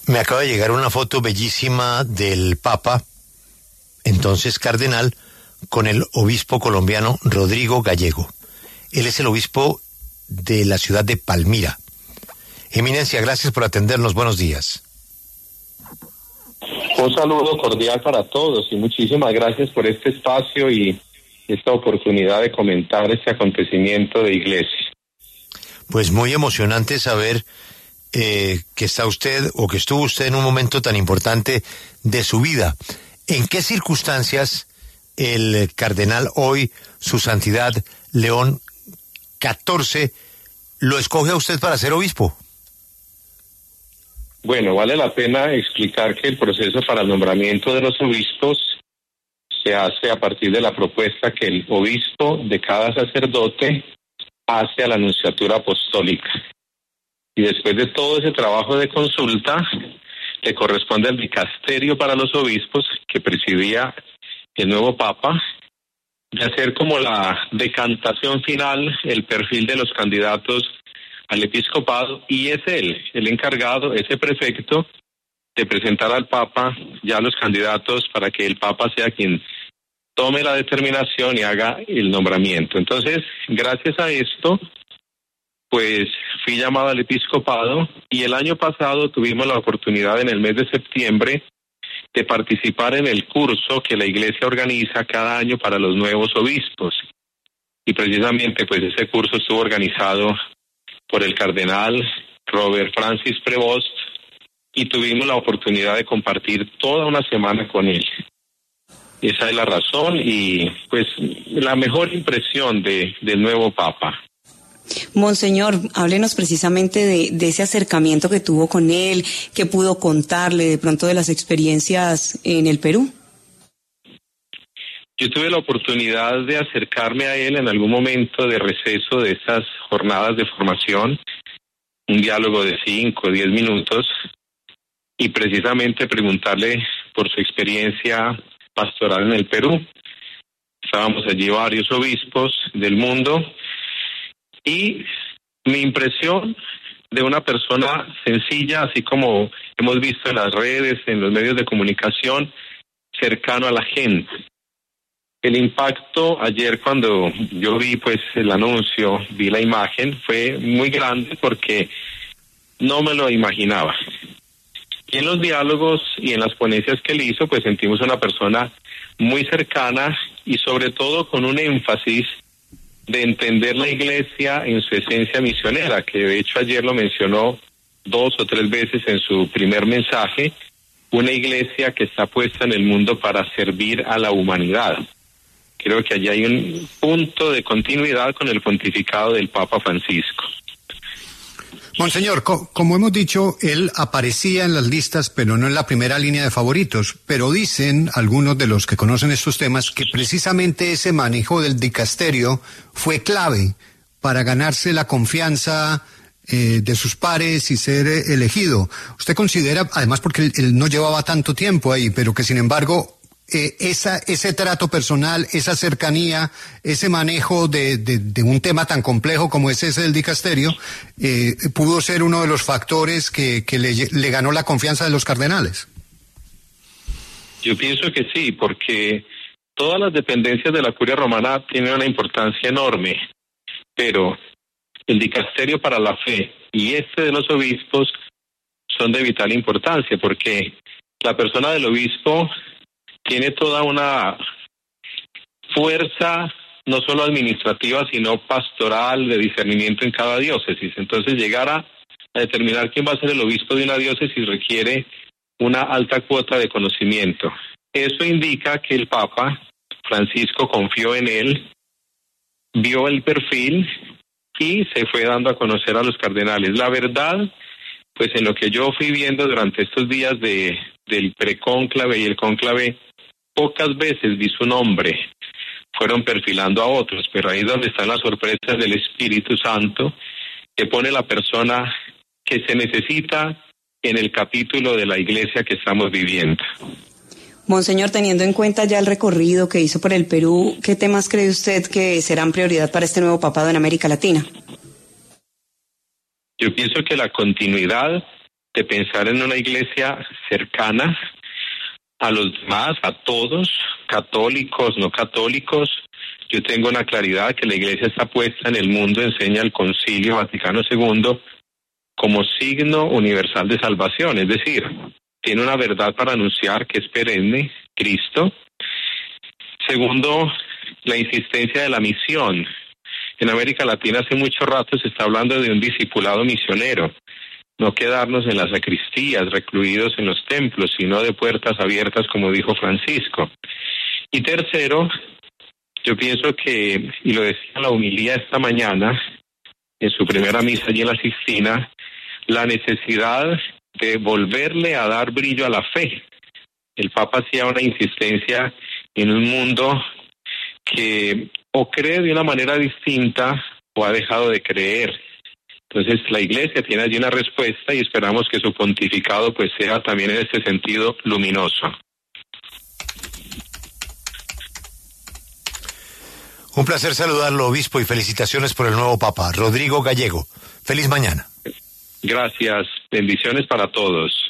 Me acaba de llegar una foto bellísima del Papa, entonces cardenal, con el obispo colombiano Rodrigo Gallego. Él es el obispo de la ciudad de Palmira. Eminencia, gracias por atendernos. Buenos días. Un saludo cordial para todos y muchísimas gracias por este espacio y esta oportunidad de comentar este acontecimiento de iglesia. Pues muy emocionante saber que está usted o que estuvo usted en un momento tan importante de su vida. ¿En qué circunstancias el cardenal hoy, su santidad León XIV, lo escoge a usted para ser obispo? Bueno, vale la pena explicar que el proceso para el nombramiento de los obispos se hace a partir de la propuesta que el obispo de cada sacerdote hace a la nunciatura apostólica. Y después de todo ese trabajo de consulta, le corresponde al dicasterio para los obispos, que presidía el nuevo Papa, de hacer como la decantación final, el perfil de los candidatos al episcopado, y es él, el encargado, ese prefecto, de presentar al Papa ya los candidatos para que el Papa sea quien tome la determinación y haga el nombramiento. Entonces, gracias a esto, pues fui llamado al episcopado y el año pasado tuvimos la oportunidad en el mes de septiembre de participar en el curso que la Iglesia organiza cada año para los nuevos obispos. Y precisamente pues ese curso estuvo organizado por el cardenal Robert Francis Prevost y tuvimos la oportunidad de compartir toda una semana con él. Esa es la razón y pues la mejor impresión del nuevo Papa. Monseñor, háblenos precisamente de ese acercamiento que tuvo con él, que pudo contarle de pronto de las experiencias en el Perú. Yo tuve la oportunidad de acercarme a él en algún momento de receso de esas jornadas de formación, un diálogo de 5 o 10 minutos, y precisamente preguntarle por su experiencia pastoral en el Perú. Estábamos allí varios obispos del mundo, y mi impresión de una persona sencilla, así como hemos visto en las redes, en los medios de comunicación, cercano a la gente. El impacto ayer cuando yo vi pues el anuncio, vi la imagen, fue muy grande porque no me lo imaginaba. Y en los diálogos y en las ponencias que él hizo, pues sentimos una persona muy cercana y sobre todo con un énfasis de entender la iglesia en su esencia misionera, que de hecho ayer lo mencionó 2 o 3 veces en su primer mensaje, una iglesia que está puesta en el mundo para servir a la humanidad. Creo que allí hay un punto de continuidad con el pontificado del Papa Francisco. Monseñor, como hemos dicho, él aparecía en las listas, pero no en la primera línea de favoritos. Pero dicen algunos de los que conocen estos temas que precisamente ese manejo del dicasterio fue clave para ganarse la confianza de sus pares y ser elegido. ¿Usted considera, además porque él no llevaba tanto tiempo ahí, pero que sin embargo ese trato personal, esa cercanía, ese manejo de un tema tan complejo como es ese del dicasterio, pudo ser uno de los factores que le ganó la confianza de los cardenales? Yo pienso que sí, porque todas las dependencias de la Curia Romana tienen una importancia enorme, pero el dicasterio para la fe y de los obispos son de vital importancia, porque la persona del obispo tiene toda una fuerza, no solo administrativa, sino pastoral, de discernimiento en cada diócesis. Entonces, llegar a determinar quién va a ser el obispo de una diócesis requiere una alta cuota de conocimiento. Eso indica que el Papa Francisco confió en él, vio el perfil y se fue dando a conocer a los cardenales. La verdad, pues en lo que yo fui viendo durante estos días del precónclave y el cónclave, pocas veces vi su nombre. Fueron perfilando a otros, pero ahí es donde están las sorpresas del Espíritu Santo, que pone la persona que se necesita en el capítulo de la iglesia que estamos viviendo. Monseñor, teniendo en cuenta ya el recorrido que hizo por el Perú, ¿qué temas cree usted que serán prioridad para este nuevo papado en América Latina? Yo pienso que la continuidad de pensar en una iglesia cercana a los demás, a todos, católicos, no católicos. Yo tengo una claridad que la iglesia está puesta en el mundo, enseña el Concilio Vaticano II, como signo universal de salvación, es decir, tiene una verdad para anunciar que es perenne, Cristo. Segundo, la insistencia de la misión. En América Latina hace mucho rato se está hablando de un discipulado misionero, no quedarnos en las sacristías, recluidos en los templos, sino de puertas abiertas, como dijo Francisco. Y tercero, yo pienso que, y lo decía en la homilía esta mañana, en su primera misa allí en la Sixtina, la necesidad de volverle a dar brillo a la fe. El Papa hacía una insistencia en un mundo que o cree de una manera distinta o ha dejado de creer. Entonces la Iglesia tiene allí una respuesta y esperamos que su pontificado pues sea también en este sentido luminoso. Un placer saludarlo, obispo, y felicitaciones por el nuevo Papa, Rodrigo Gallego. Feliz mañana. Gracias, bendiciones para todos.